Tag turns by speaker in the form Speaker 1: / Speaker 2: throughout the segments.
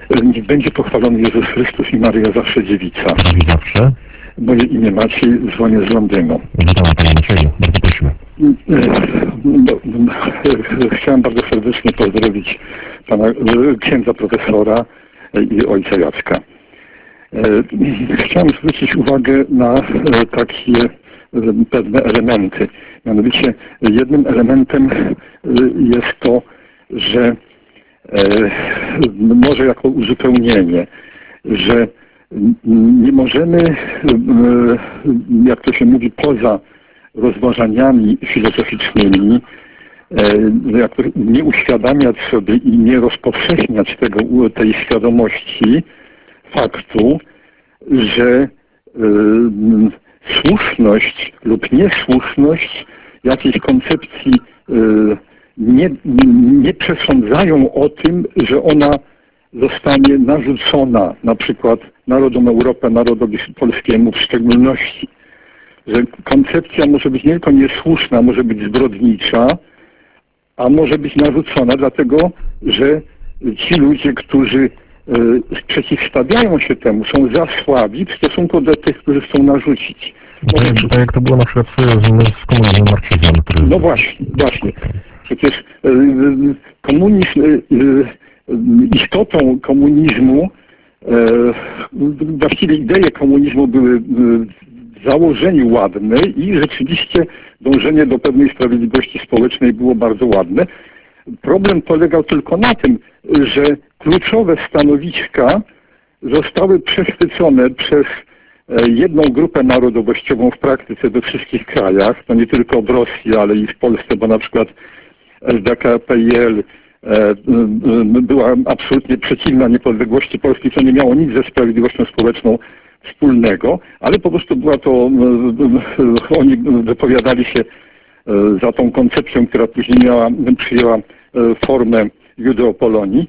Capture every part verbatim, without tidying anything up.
Speaker 1: Niech będzie pochwalony Jezus Chrystus i Maryja zawsze dziewica.
Speaker 2: Prawie zawsze.
Speaker 1: Moje imię Maciej, dzwonię z Londynu.
Speaker 2: Witam Panie Macieju, bardzo prosimy.
Speaker 1: Chciałem bardzo serdecznie pozdrowić pana księdza profesora i ojca Jacka. Chciałem zwrócić uwagę na takie pewne elementy. Mianowicie jednym elementem jest to, że może jako uzupełnienie, że nie możemy, jak to się mówi, poza rozważaniami filozoficznymi, jak to, nie uświadamiać sobie i nie rozpowszechniać tego, tej świadomości faktu, że słuszność lub niesłuszność jakiejś koncepcji nie, nie przesądzają o tym, że ona zostanie narzucona na przykład narodom Europy, narodowi polskiemu w szczególności. Że koncepcja może być nie tylko niesłuszna, może być zbrodnicza, a może być narzucona dlatego, że ci ludzie, którzy przeciwstawiają się temu, są za słabi w stosunku do tych, którzy chcą narzucić.
Speaker 2: No tak, tak jak to było na przykład z, z komunizmem, marksizmem. Który...
Speaker 1: No właśnie, właśnie. Przecież komunizm, istotą komunizmu, właściwie idee komunizmu były w założeniu ładne i rzeczywiście dążenie do pewnej sprawiedliwości społecznej było bardzo ładne. Problem polegał tylko na tym, że kluczowe stanowiska zostały przechwycone przez jedną grupę narodowościową w praktyce we wszystkich krajach, to nie tylko w Rosji, ale i w Polsce, bo na przykład S D K P I L była absolutnie przeciwna niepodległości Polski, co nie miało nic ze sprawiedliwością społeczną wspólnego, ale po prostu była to, oni wypowiadali się za tą koncepcją, która później miała, przyjęła formę Judeopolonii.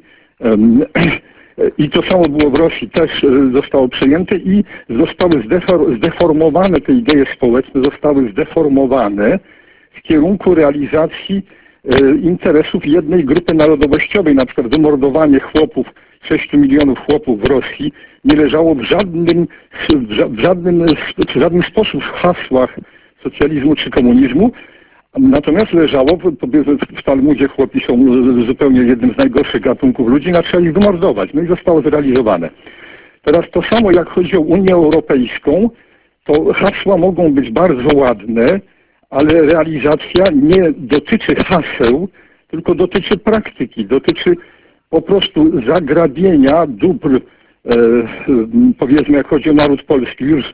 Speaker 1: I to samo było w Rosji, też zostało przejęte i zostały zdeformowane, te idee społeczne zostały zdeformowane w kierunku realizacji interesów jednej grupy narodowościowej, na przykład wymordowanie chłopów, sześciu milionów chłopów w Rosji nie leżało w żadnym, w żadnym, w żadnym sposób w hasłach socjalizmu czy komunizmu, natomiast leżało, w Talmudzie chłopi są zupełnie jednym z najgorszych gatunków ludzi, no trzeba ich wymordować, no i zostało zrealizowane. Teraz to samo jak chodzi o Unię Europejską, to hasła mogą być bardzo ładne, ale realizacja nie dotyczy haseł, tylko dotyczy praktyki, dotyczy po prostu zagrabienia dóbr, e, powiedzmy jak chodzi o naród polski, już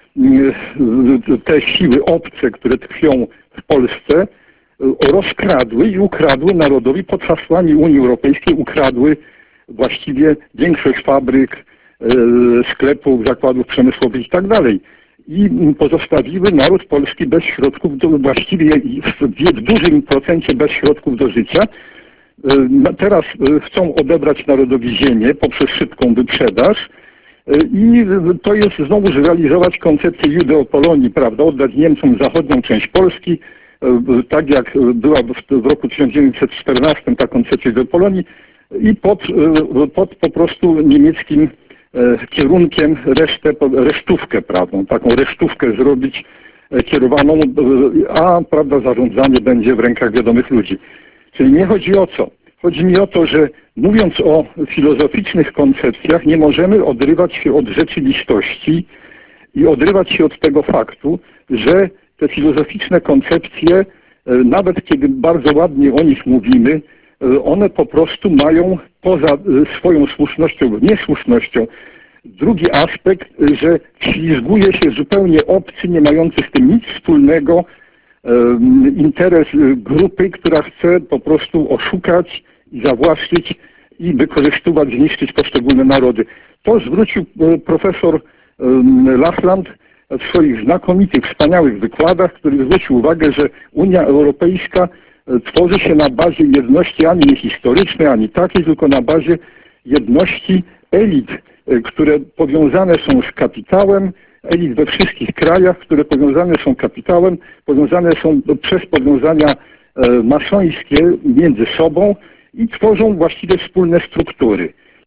Speaker 1: e, te siły obce, które tkwią w Polsce, e, rozkradły i ukradły narodowi pod hasłami Unii Europejskiej, ukradły właściwie większość fabryk, e, sklepów, zakładów przemysłowych i tak dalej. I pozostawiły naród polski bez środków, do, właściwie w, w dużym procencie bez środków do życia. Teraz chcą odebrać narodowi ziemię poprzez szybką wyprzedaż i to jest znowu zrealizować koncepcję Judeopolonii, prawda, oddać Niemcom zachodnią część Polski, tak jak była w roku tysiąc dziewięćset czternastym ta koncepcja Judeopolonii i pod, pod po prostu niemieckim kierunkiem resztę, resztówkę prawną, taką resztówkę zrobić kierowaną, a prawda, zarządzanie będzie w rękach wiadomych ludzi. Czyli nie chodzi o co. Chodzi mi o to, że mówiąc o filozoficznych koncepcjach, nie możemy odrywać się od rzeczywistości i odrywać się od tego faktu, że te filozoficzne koncepcje, nawet kiedy bardzo ładnie o nich mówimy, one po prostu mają poza swoją słusznością, niesłusznością, drugi aspekt, że ślizguje się zupełnie obcy, nie mający z tym nic wspólnego interes grupy, która chce po prostu oszukać i zawłaszczyć i wykorzystywać, zniszczyć poszczególne narody. To zwrócił profesor Lachland w swoich znakomitych, wspaniałych wykładach, który zwrócił uwagę, że Unia Europejska tworzy się na bazie jedności ani nie historycznej, ani takiej, tylko na bazie jedności elit, które powiązane są z kapitałem, elit we wszystkich krajach, które powiązane są kapitałem, powiązane są przez powiązania masońskie między sobą i tworzą właściwie wspólne struktury.